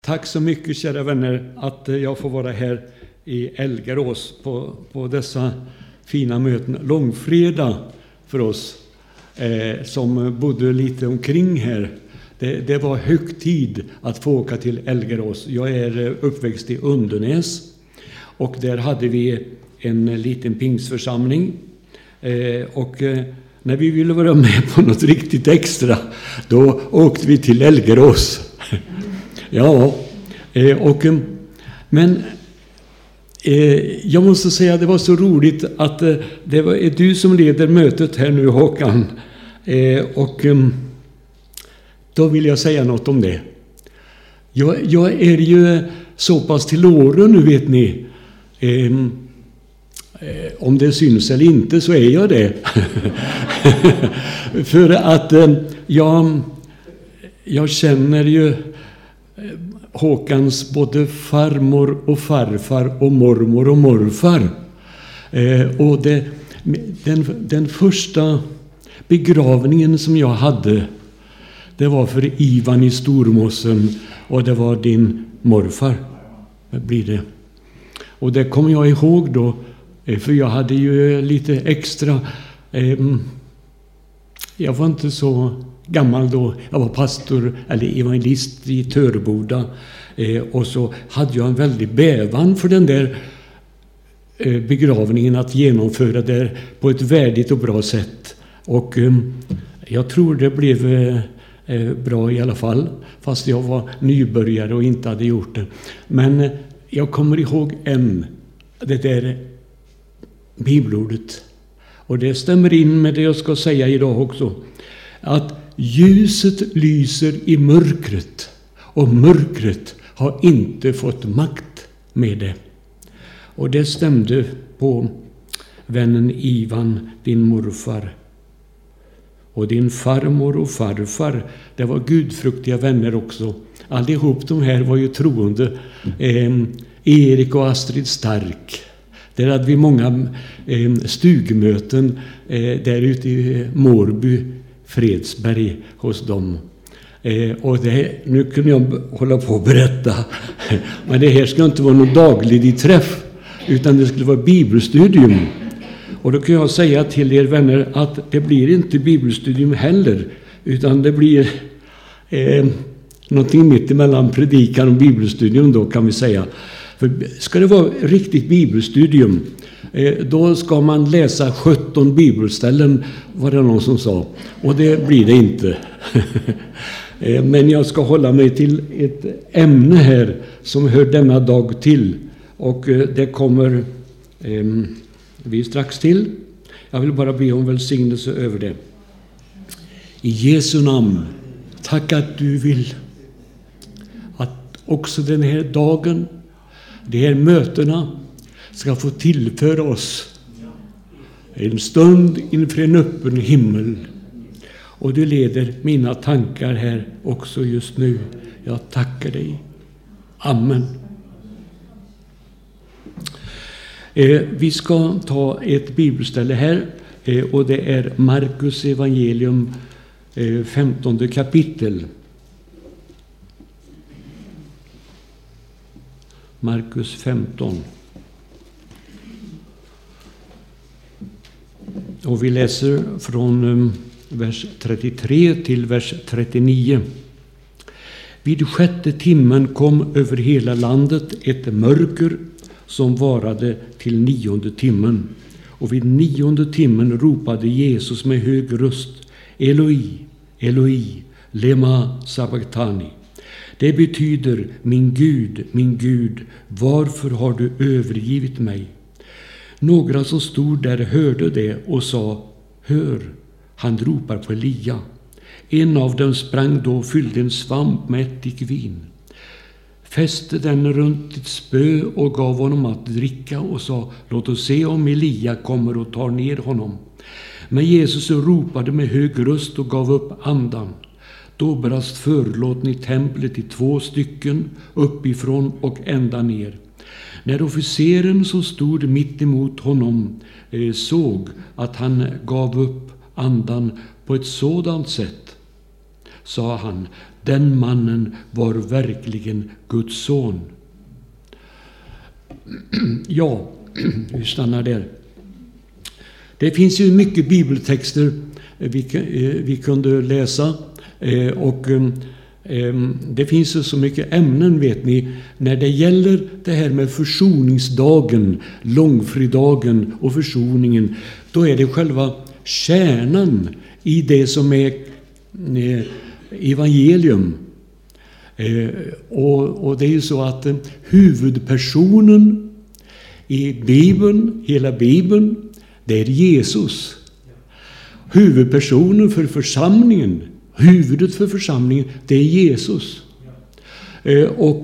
Tack så mycket, kära vänner, att jag får vara här i Elgarås på dessa fina möten. Långfredag för oss som bodde lite omkring här. Det var högtid att få åka till Elgarås. Jag är uppväxt i Undernäs och där hade vi en liten pingsförsamling. Och när vi ville vara med på något riktigt extra, då åkte vi till Elgarås. Ja, men jag måste säga att det var så roligt att det var du som leder mötet här nu, Håkan. Och då vill jag säga något om det. Jag är ju så pass till åren nu, vet ni. Om det syns eller inte så är jag det. För att jag känner ju Håkans både farmor och farfar och mormor och morfar. Och den första begravningen som jag hade, det var för Ivan i Stormossen, och det var din morfar. Vad blir det? Och det kommer jag ihåg då, för jag hade ju lite extra. Jag var inte så gammal då. Jag var pastor eller evangelist i Töreboda. Och så hade jag en väldig bävan för den där begravningen, att genomföra det på ett värdigt och bra sätt. Och jag tror det blev bra i alla fall, fast jag var nybörjare och inte hade gjort det. Men jag kommer ihåg det där bibelordet. Och det stämmer in med det jag ska säga idag också. Att ljuset lyser i mörkret, och mörkret har inte fått makt med det. Och det stämde på vännen Ivan, din morfar. Och din farmor och farfar, det var gudfruktiga vänner också. Allihop de här var ju troende. Erik och Astrid Stark. Där hade vi många stugmöten där ute i Mårby, Fredsberg, hos dem. Och nu kunde jag hålla på att berätta. Men det här ska inte vara någon daglig träff, utan det skulle vara bibelstudium. Och då kan jag säga till er vänner att det blir inte bibelstudium heller, utan det blir någonting mitt emellan predikan och bibelstudium då, kan vi säga. För ska det vara riktigt bibelstudium, då ska man läsa 17 bibelställen, var det någon som sa. Och det blir det inte. Men jag ska hålla mig till ett ämne här som hör denna dag till. Och det kommer vi strax till. Jag vill bara be om välsignelse över det. I Jesu namn, tack att du vill att också den här dagen, de här mötena, ska få tillföra oss en stund inför en öppen himmel. Och du leder mina tankar här också just nu. Jag tackar dig. Amen. Vi ska ta ett bibelställe här, och det är Markus evangelium 15 kapitel. Markus 15. Och vi läser från vers 33 till vers 39. Vid 6:e timmen kom över hela landet ett mörker som varade till 9:e timmen. Och vid 9:e timmen ropade Jesus med hög röst: Eloi, Eloi, lema sabachthani. Det betyder: min Gud, varför har du övergivit mig? Några som stod där hörde det och sa: hör, han ropar på Elia. En av dem sprang då och fyllde en svamp med ättikvin, fäste den runt ett spö och gav honom att dricka och sa: låt oss se om Elia kommer och tar ner honom. Men Jesus ropade med hög röst och gav upp andan. Då brast förlåten i templet i 2 stycken, uppifrån och ända ner. När officeren som stod mitt emot honom såg att han gav upp andan på ett sådant sätt, sa han, den mannen var verkligen Guds son. Ja, vi stannar där. Det finns ju mycket bibeltexter vi kunde läsa, och det finns ju så mycket ämnen, vet ni, när det gäller det här med försoningsdagen, långfredagen och försoningen. Då är det själva kärnan i det som är evangelium. Och det är ju så att huvudpersonen i Bibeln, hela Bibeln, det är Jesus. Huvudpersonen för församlingen, huvudet för församlingen, det är Jesus. Och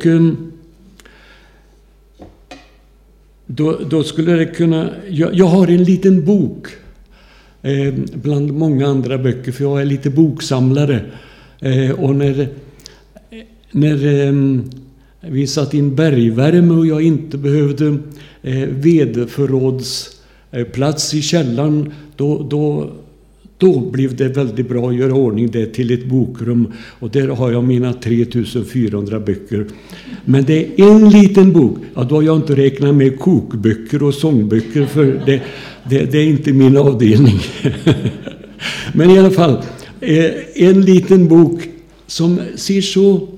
då skulle det kunna... Jag har en liten bok bland många andra böcker, för jag är lite boksamlare. Och när vi satt in bergvärme och jag inte behövde vedförrådsplats i källaren, då blev det väldigt bra att göra ordning det till ett bokrum. Och där har jag mina 3400 böcker. Men det är en liten bok. Ja, då har jag inte räknat med kokböcker och sångböcker, för det är inte min avdelning. Men i alla fall, en liten bok som ser så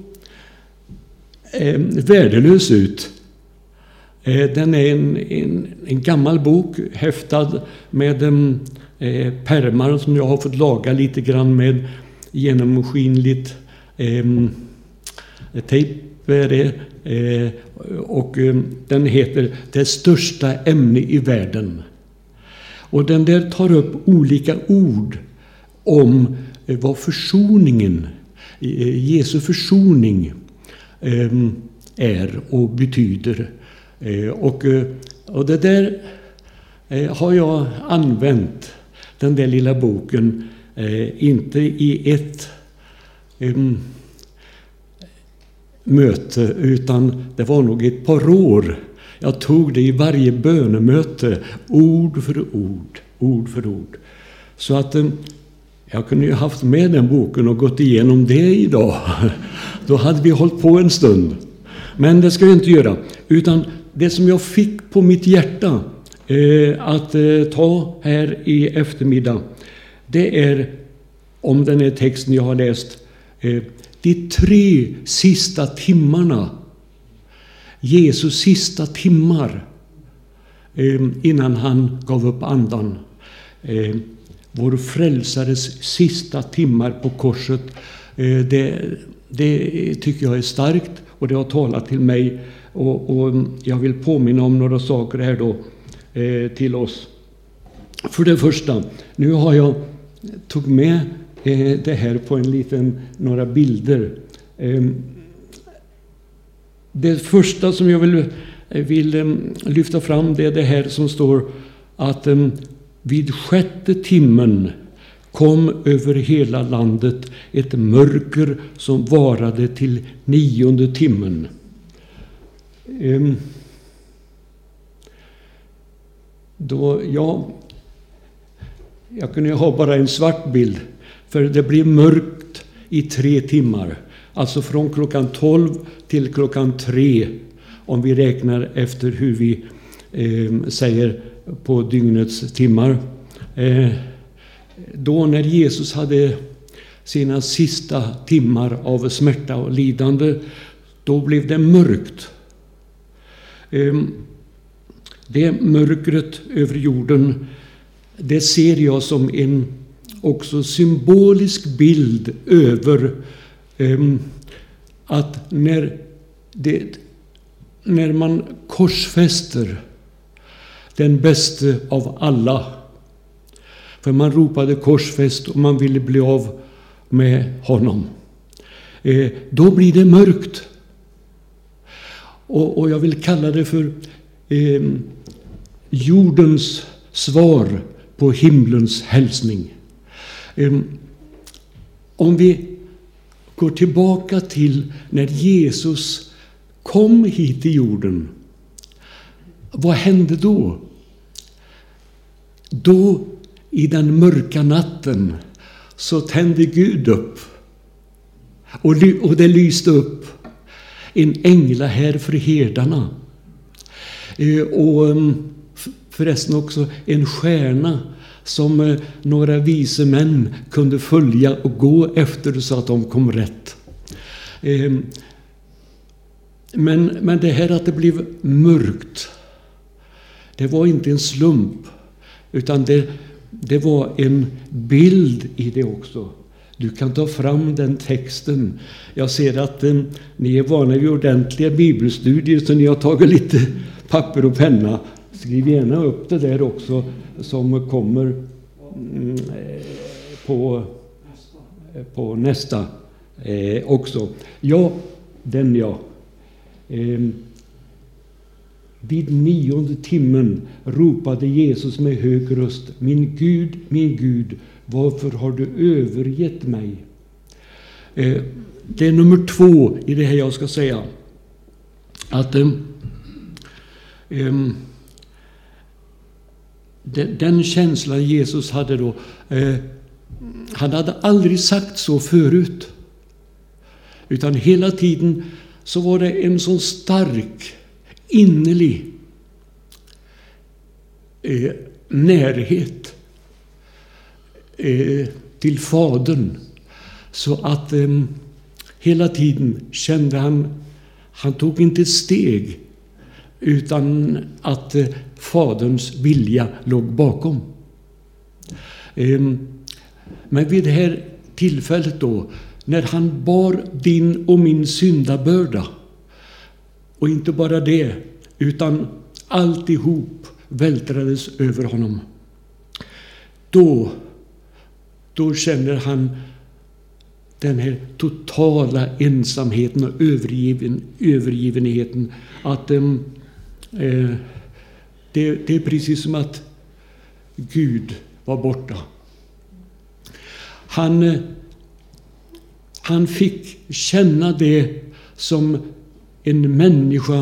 värdelös ut. Den är en gammal bok, häftad med pärmar som jag har fått laga lite grann med genomskinligt tejp. Och den heter Det största ämne i världen. Och den där tar upp olika ord om vad försoningen, Jesu försoning, är och betyder. Och det där har jag använt, den där lilla boken, inte i ett möte, utan det var nog ett par år. Jag tog det i varje bönemöte, ord för ord, ord för ord. Så att jag kunde ju haft med den boken och gått igenom det idag. Då hade vi hållit på en stund. Men det ska jag inte göra. Utan det som jag fick på mitt hjärta att ta här i eftermiddag, det är om den här texten jag har läst. De 3 sista timmarna, Jesus sista timmar innan han gav upp andan. Vår frälsares sista timmar på korset. Det tycker jag är starkt, och det har talat till mig. Och jag vill påminna om några saker här då till oss. För det första, nu har jag tog med det här på några bilder. Det första som jag vill lyfta fram, det är det här som står att vid 6:e timmen kom över hela landet ett mörker som varade till 9:e timmen. Jag kunde ha bara en svart bild, för det blev mörkt i 3 timmar. Alltså från klockan 12 till klockan 3, om vi räknar efter hur vi säger på dygnets timmar. Då när Jesus hade sina sista timmar av smärta och lidande, då blev det mörkt. Det mörkret över jorden, det ser jag som en också symbolisk bild över att när man korsfäster den bäste av alla, för man ropade korsfäst och man ville bli av med honom, då blir det mörkt. Och jag vill kalla det för jordens svar på himlens hälsning. Om vi går tillbaka till när Jesus kom hit till jorden, vad hände då? Då, i den mörka natten, så tände Gud upp Och det lyste upp en ängla här för herdarna. Och förresten också en stjärna som några vise män kunde följa och gå efter så att de kom rätt. Men det här att det blev mörkt, det var inte en slump, utan det var en bild i det också. Du kan ta fram den texten. Jag ser att ni är vana vid ordentliga bibelstudier, så ni har tagit lite papper och penna. Skriv gärna upp det där också som kommer på nästa också. Ja, den ja. Vid 9:e timmen ropade Jesus med hög röst: min Gud, varför har du övergett mig? Det är nummer 2 i det här jag ska säga. Att den känslan Jesus hade då, han hade aldrig sagt så förut. Utan hela tiden så var det en sån stark, innerlig närhet till Fadern. Så att hela tiden kände han tog inte ett steg utan att Faderns vilja låg bakom. Men vid det här tillfället då, när han bar din och min syndabörda, och inte bara det, utan alltihop vältrades över honom, då känner han den här totala ensamheten och övergivenheten. Att det är precis som att Gud var borta. Han fick känna det som en människa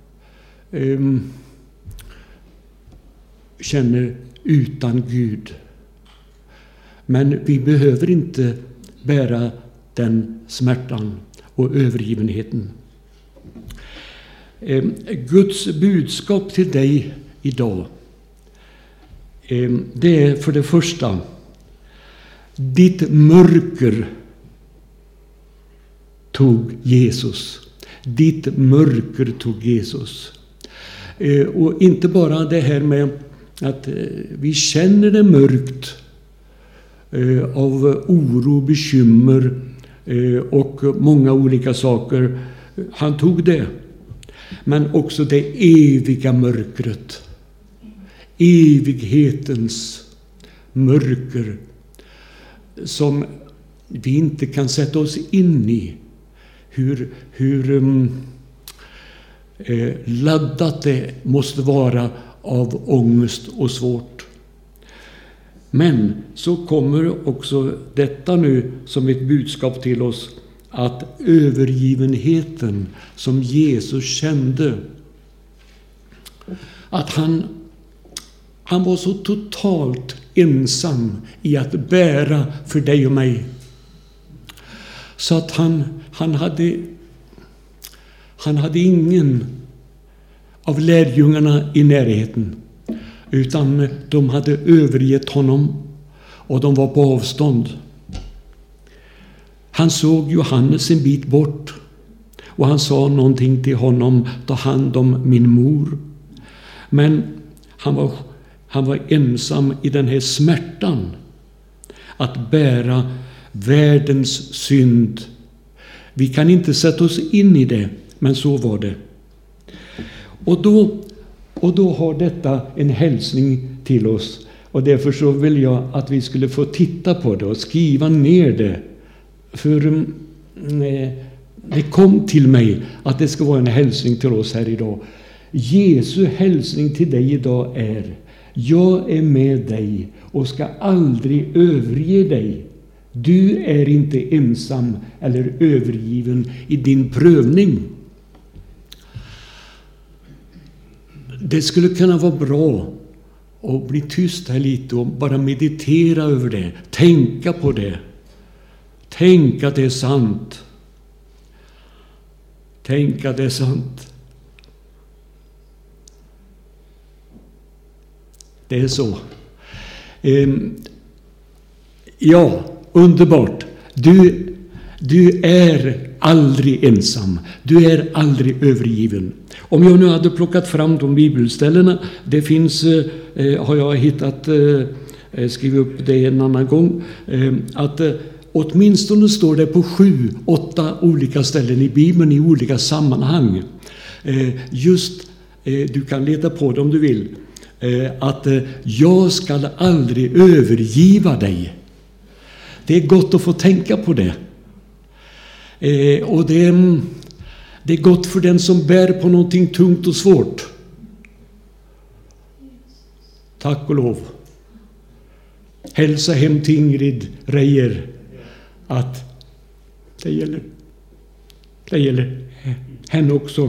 känner utan Gud. Men vi behöver inte bära den smärtan och övergivenheten. Guds budskap till dig idag, det är för det första: ditt mörker tog Jesus. Ditt mörker tog Jesus. Och inte bara det här med att vi känner det mörkt av oro, bekymmer och många olika saker. Han tog det. Men också det eviga mörkret. Evighetens mörker som vi inte kan sätta oss in i. Hur laddat det måste vara av ångest och svårt. Men så kommer också detta nu som ett budskap till oss, att övergivenheten som Jesus kände, att han var så totalt ensam i att bära för dig och mig, så att han hade ingen av lärjungarna i närheten, utan de hade övergett honom och de var på avstånd. Han såg Johannes en bit bort och han sa någonting till honom: ta hand om min mor. Men han var ensam i den här smärtan att bära världens synd. Vi kan inte sätta oss in i det, men så var det. Och då har detta en hälsning till oss. Och därför så vill jag att vi skulle få titta på det och skriva ner det. För det kom till mig att det ska vara en hälsning till oss här idag. Jesu hälsning till dig idag är: jag är med dig och ska aldrig överge dig. Du är inte ensam eller övergiven i din prövning. Det skulle kunna vara bra att bli tyst här lite och bara meditera över det. Tänka på det. Tänk att det är sant. Tänk att det är sant. Det är så. Ja, underbart. Du är aldrig ensam. Du är aldrig övergiven. Om jag nu hade plockat fram de bibelställena, det finns, har jag hittat, skriv upp det en annan gång, att åtminstone står det på 7-8 olika ställen i Bibeln i olika sammanhang. Du kan leta på det om du vill, att jag ska aldrig övergiva dig. Det är gott att få tänka på det. Och det är gott för den som bär på någonting tungt och svårt. Tack och lov. Hälsa hem till Ingrid Reijer att det gäller henne också.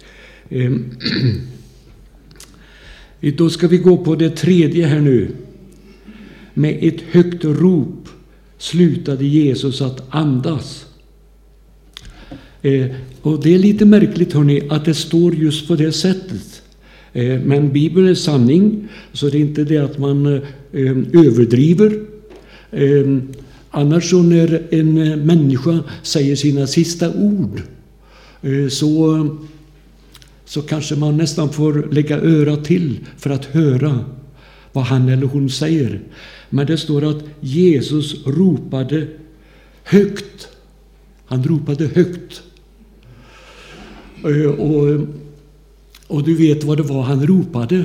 Då ska vi gå på det tredje här nu. Med ett högt rop slutade Jesus att andas. Och det är lite märkligt, hörni, att det står just på det sättet. Men Bibeln är sanning, så det är inte det att man överdriver. Annars så när en människa säger sina sista ord så kanske man nästan får lägga örat till för att höra vad han eller hon säger. Men det står att Jesus ropade högt. Han ropade högt. Och du vet vad det var han ropade.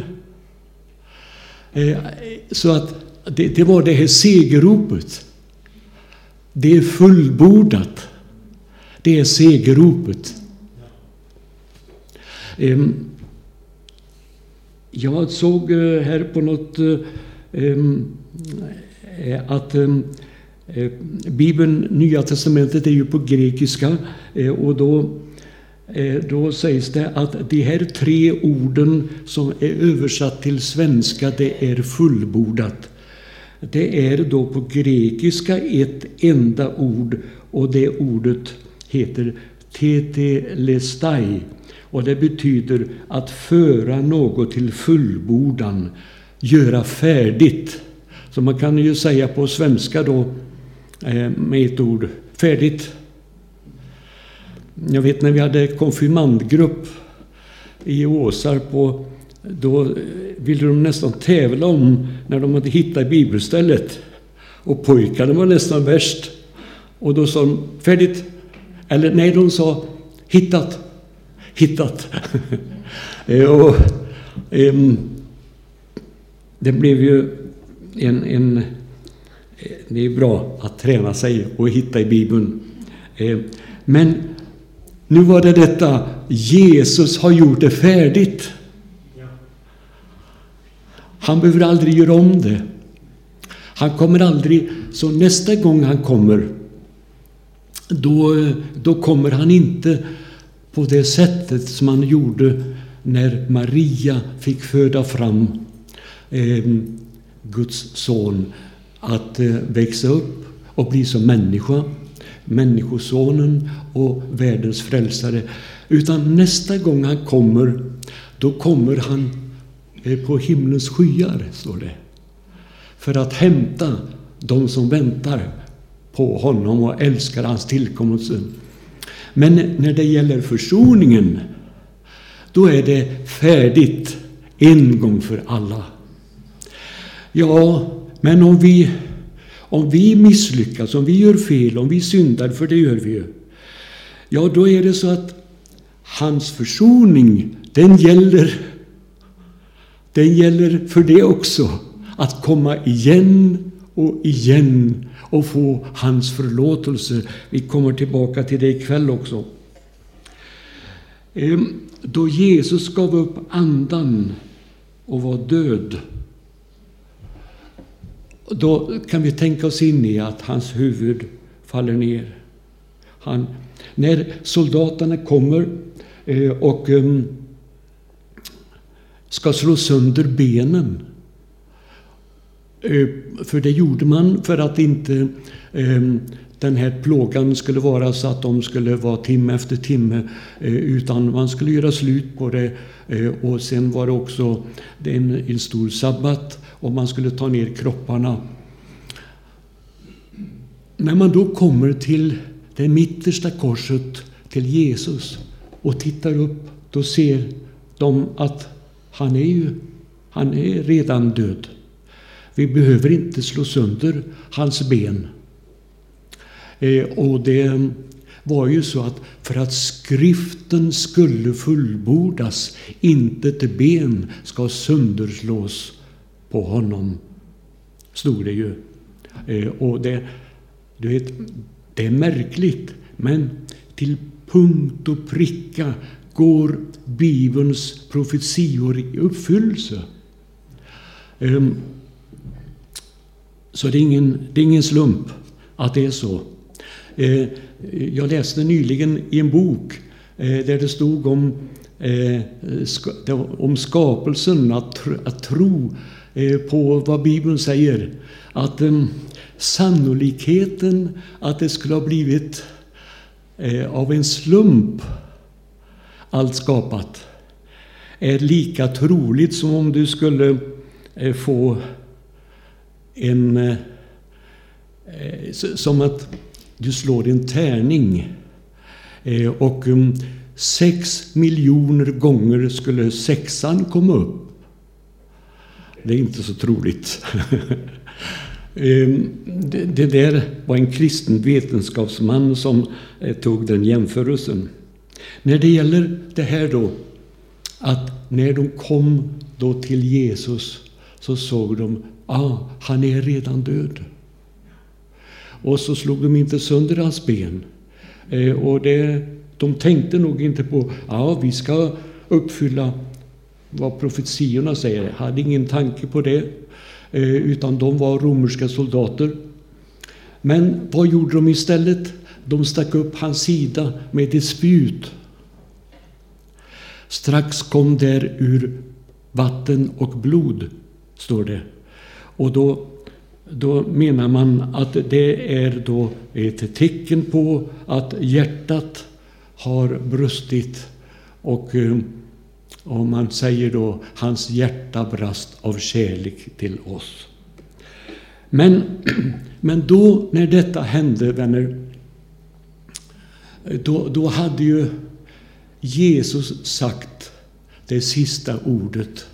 Så att det var det här segerropet. Det är fullbordat. Det är segerropet. Jag såg här på något att Bibeln, Nya testamentet, är ju på grekiska, och då sägs det att de här 3 orden som är översatt till svenska, det är fullbordat. Det är då på grekiska ett enda ord, och det ordet heter tetelestai, och det betyder att föra något till fullbordan, göra färdigt. Så man kan ju säga på svenska då med ett ord, färdigt. Jag vet när vi hade konfirmandgrupp i Åsarp, då ville de nästan tävla om när de hade hittat bibelstället. Och pojkarna var nästan värst. Och då sa de, färdigt. Eller nej, de sa, hittat. Och det blev ju det är bra att träna sig och hitta i Bibeln. Men nu var det detta, Jesus har gjort det färdigt. Han behöver aldrig göra om det. Han kommer aldrig, så nästa gång han kommer, då kommer han inte på det sättet som han gjorde när Maria fick föda fram Guds son, att växa upp och bli som människa, människosonen och världens frälsare. Utan nästa gång han kommer, då kommer han på himlens skyar, står det, för att hämta de som väntar på honom och älskar hans tillkommelse. Men när det gäller försoningen, då är det färdigt en gång för alla. Ja, men om vi misslyckas, om vi gör fel, om vi syndar, för det gör vi ju, ja, då är det så att hans försoning, den gäller för det också, att komma igen och igen och få hans förlåtelse. Vi kommer tillbaka till det ikväll också. Då Jesus gav upp andan och var död, då kan vi tänka oss in i att hans huvud faller ner. När soldaterna kommer och ska slå sönder benen, för det gjorde man för att inte den här plågan skulle vara så att de skulle vara timme efter timme, utan man skulle göra slut på det. Och sen var det också en stor sabbat och man skulle ta ner kropparna. När man då kommer till det mittersta korset, till Jesus, och tittar upp, då ser de att han är redan död. Vi behöver inte slå sönder hans ben. Och det var ju så att för att skriften skulle fullbordas, inte till ben ska sönderslås på honom, stod det ju. Och det är märkligt, men till punkt och pricka går Bibelns profetior i uppfyllelse. Så det är ingen slump att det är så. Jag läste nyligen i en bok där det stod om skapelsen, att tro på vad Bibeln säger, att sannolikheten att det skulle ha blivit av en slump allt skapat är lika troligt som om du skulle få som att du slår en tärning och 6 miljoner gånger skulle 6:an komma upp. Det är inte så troligt. Det där var en kristen vetenskapsman som tog den jämförelsen. När det gäller det här då, att när de kom då till Jesus så såg de, han är redan död. Och så slog de inte sönder hans ben. Och de tänkte nog inte på, vi ska uppfylla vad profetiorna säger. Hade ingen tanke på det, utan de var romerska soldater. Men vad gjorde de istället? De stack upp hans sida med ett spjut. Strax kom där ur vatten och blod, står det. Och då menar man att det är då ett tecken på att hjärtat har brustit, och man säger då hans hjärta brast av kärlek till oss. Men då när detta hände, vänner, då hade ju Jesus sagt det sista ordet.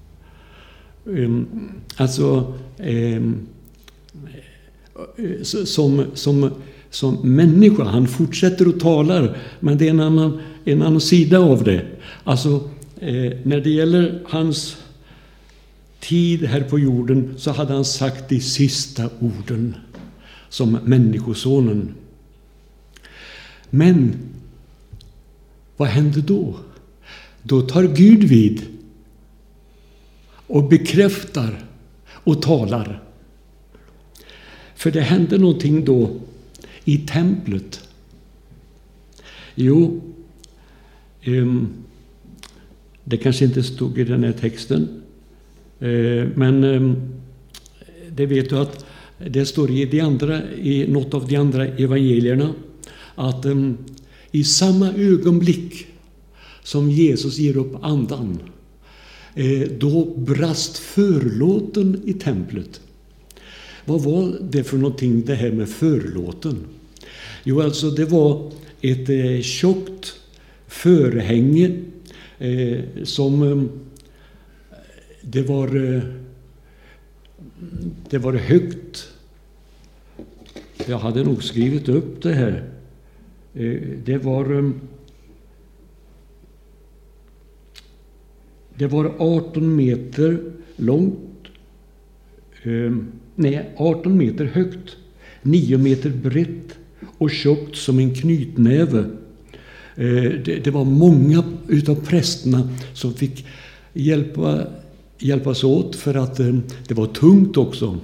Som människa, han fortsätter att tala, men det är en annan sida av det. Alltså, när det gäller hans tid här på jorden så hade han sagt de sista orden som människosonen. Men vad händer då? Då tar Gud vid och bekräftar och talar. För det hände någonting då i templet. Jo, det kanske inte stod i den här texten, men det vet du att det står i något av de andra evangelierna att i samma ögonblick som Jesus ger upp andan, då brast förlåten i templet. Vad var det för någonting, det här med förlåten? Jo, alltså det var ett tjockt förhänge som det var högt. Jag hade nog skrivit upp det här. Det var 18 meter långt. 18 meter högt, 9 meter brett och tjockt som en knytnäve. Det var många utav prästerna som fick hjälpas åt, för att det var tungt också.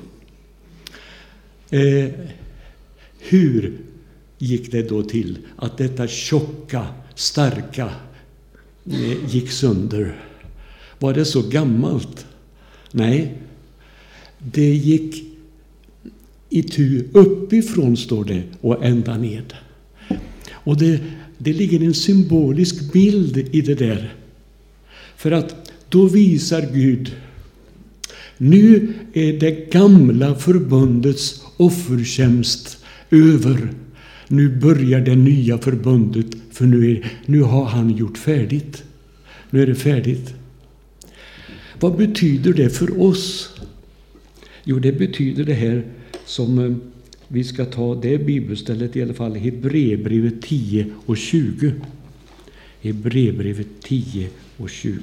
Hur gick det då till att detta tjocka, starka gick sönder? Var det så gammalt? Nej, det gick itu uppifrån, står det, och ända ned. Och det ligger en symbolisk bild i det där. För att då visar Gud, nu är det gamla förbundets offertjänst över. Nu börjar det nya förbundet, för nu har han gjort färdigt. Nu är det färdigt. Vad betyder det för oss? Jo, det betyder det här som vi ska ta, det bibelstället i alla fall, Hebreerbrevet 10 och 20. Hebreerbrevet 10 och 20.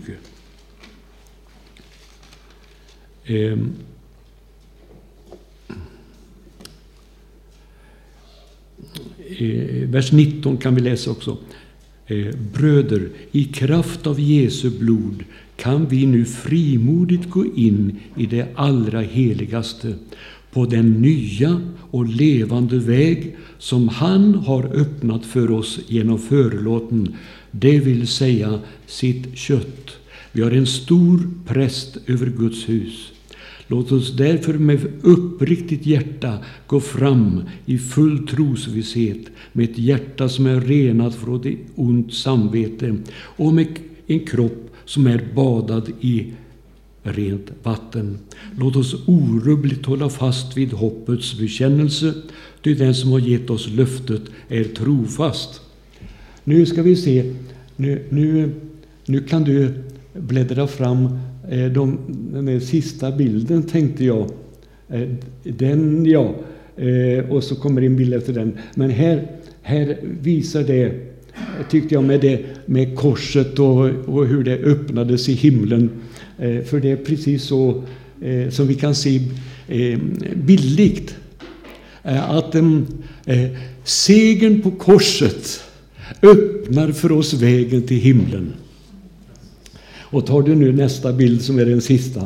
Vers 19 kan vi läsa också. Bröder, i kraft av Jesu blod kan vi nu frimodigt gå in i det allra heligaste på den nya och levande väg som han har öppnat för oss genom förlåten, det vill säga sitt kött. Vi har en stor präst över Guds hus. Låt oss därför med uppriktigt hjärta gå fram i full trosvisshet, med ett hjärta som är renat från ett ont samvete och med en kropp som är badad i rent vatten. Låt oss orubbligt hålla fast vid hoppets bekännelse, ty den som har gett oss löftet är trofast. Nu ska vi se, nu kan du bläddra fram den sista bilden, tänkte jag. Den, ja. Och så kommer en bild efter den. Men här visar det, tyckte jag, med korset och hur det öppnades i himlen. För det är precis så som vi kan se bildligt. Att segern på korset öppnar för oss vägen till himlen. Och tar du nu nästa bild som är den sista.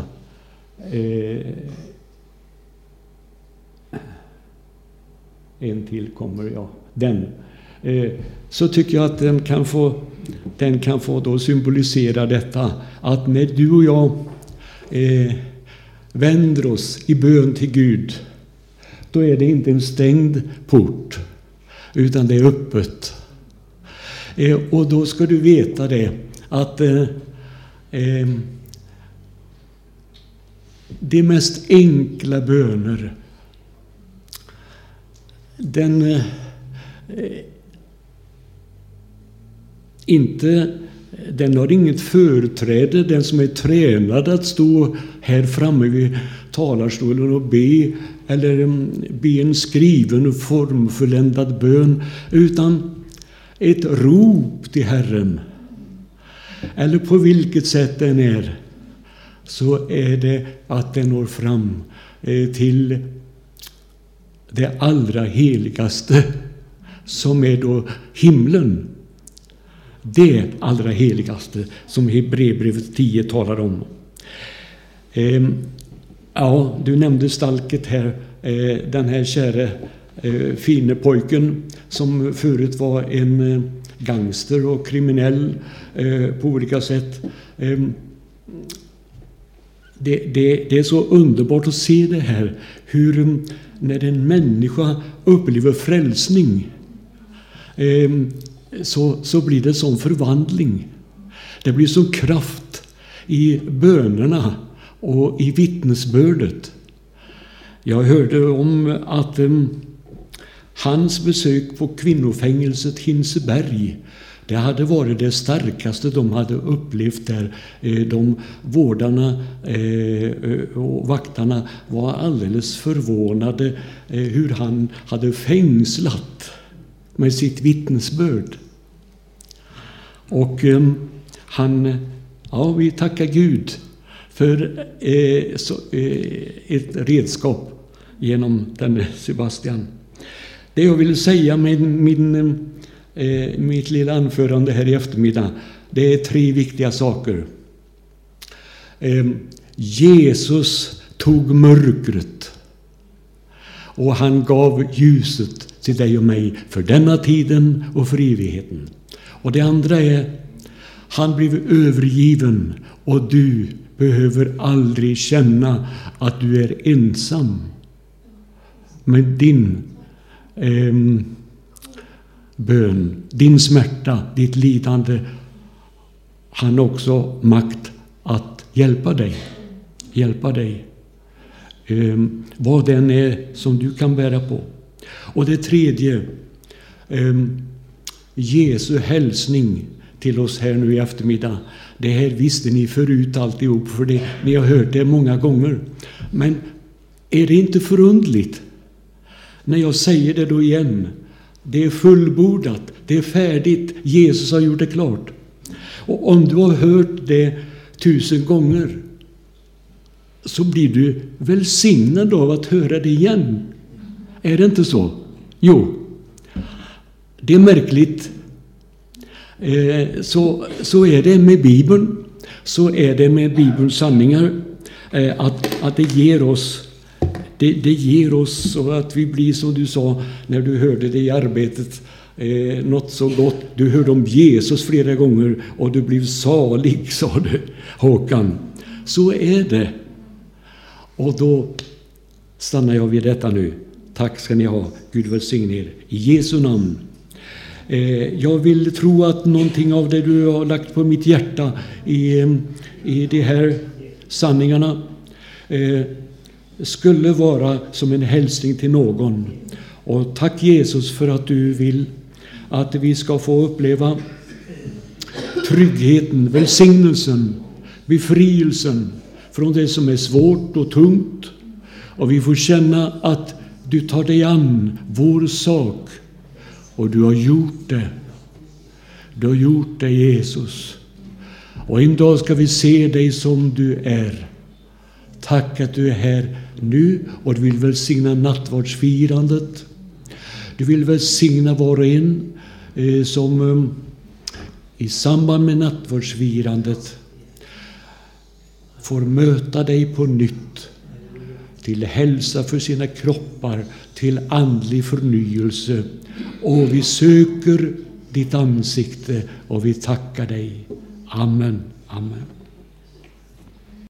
En till kommer, ja. Den. Så tycker jag att den kan få då symbolisera detta. Att när du och jag vänder oss i bön till Gud, då är det inte en stängd port, utan det är öppet. Och då ska du veta det, att de mest enkla böner, den har inget företräde. Den som är tränad att stå här framme vid talarstolen och be, eller be en skriven och formfulländad bön, utan ett rop till Herren, eller på vilket sätt den är, så är det att den når fram till det allra heligaste, som är då himlen. Det allra heligaste som Hebreerbrevet 10 talar om. Ja, du nämnde stalket här, den här käre fine pojken som förut var en gangster och kriminell på olika sätt. Det är så underbart att se det här, hur när en människa upplever frälsning, så blir det som förvandling. Det blir som kraft i bönerna och i vittnesbördet. Jag hörde om att hans besök på kvinnofängelset Hinseberg, det hade varit det starkaste de hade upplevt där. De vårdarna och vaktarna var alldeles förvånade hur han hade fängslat med sitt vittnesbörd. Och vi tackar Gud för ett redskap genom den Sebastian. Det jag vill säga med mitt lilla anförande här i eftermiddag, det är 3 viktiga saker. Jesus tog mörkret och han gav ljuset till dig och mig för denna tiden och för evigheten. Och det andra är, han blev övergiven och du behöver aldrig känna att du är ensam. med din bön, din smärta, ditt lidande. Han har också makt att hjälpa dig. Vad den är som du kan bära på. Och det tredje, Jesu hälsning till oss här nu i eftermiddag. Det här visste ni förut alltihop, för det, ni har hört det många gånger. Men är det inte förundligt när jag säger det då igen? Det är fullbordat, det är färdigt, Jesus har gjort det klart. Och om du har hört det 1000 gånger så blir du välsignad av att höra det igen. Är det inte så? Jo, det är märkligt. Så är det med Bibeln. Så är det med Bibelns sanningar. Att det ger oss. Det ger oss så att vi blir, som du sa när du hörde det i arbetet, något så gott. Du hörde om Jesus flera gånger och du blev salig, sa du, Håkan. Så är det. Och då stannar jag vid detta nu. Tack ska ni ha. Gud välsigne er. I Jesu namn. Jag vill tro att någonting av det du har lagt på mitt hjärta i de här sanningarna skulle vara som en hälsning till någon. Och tack Jesus för att du vill att vi ska få uppleva tryggheten, välsignelsen, befrielsen från det som är svårt och tungt. Och vi får känna att du tar dig an vår sak. Och du har gjort det. Du har gjort det, Jesus. Och en dag ska vi se dig som du är. Tack att du är här nu och du vill välsigna nattvardsfirandet. Du vill välsigna var och en som i samband med nattvardsfirandet får möta dig på nytt. Till hälsa för sina kroppar, till andlig förnyelse. Och vi söker ditt ansikte och vi tackar dig. Amen. Amen.